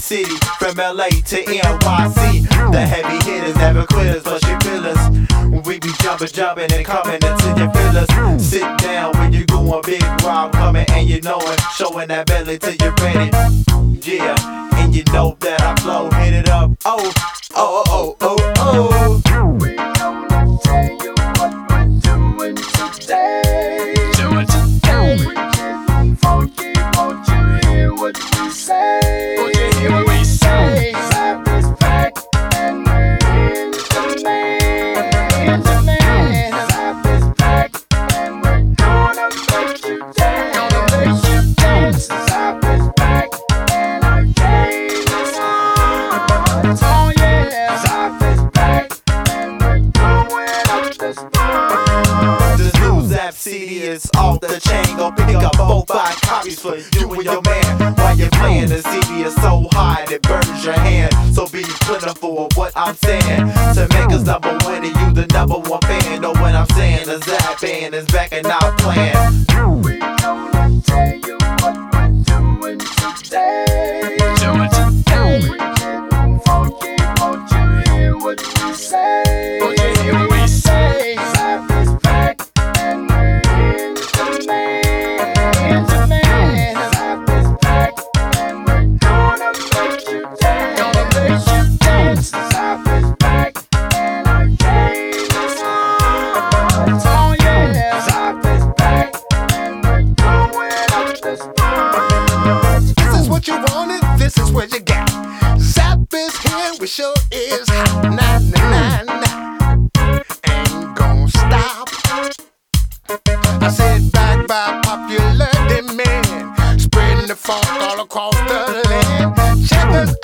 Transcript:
city, from LA to NYC. The heavy hitters never quitters, plus you fillers. We be jumping and coming into your fillers. Sit down when you going big Rob coming and you know it. Showing that belly till you're ready. Yeah, and you know that I flow. Hit it up. Oh, oh, oh, oh, oh. We gonna tell you what we're doing today. Doing today. We getting funky, won't you hear what we say? Won't you hear what we say? Zap is back and we're in the land. Zap is back and we're gonna make you dance. Gonna make you dance. Zap is back and our game is on. Oh yeah. Zap is back and we're going up the spot. This new Zap CD is off the chain. Go pick up 4-5 copies for you and your man. While you're playing, the CD is so high it burns your hand. So be plentiful of what I'm saying. To make us number one and you the number one fan. Know what I'm saying? The Zap band is back and not playing. We gonna tell you what we're doing today. Doing today. We getting funky, won't you hear what we say? Won't you hear what we say? Zap is back and we're in the land. Zap is back and we're gonna make you dance. Gonna make you dance. Zap is back and our game is on. Oh yeah. Zap is back and we're going up the spot. This is what you wanted, this is what you got. Zap is here, we sure is hot. Nah, nah, nah, nah. Ain't gon' stop. I said back by popular demand, spreading the funk all across the land. Check us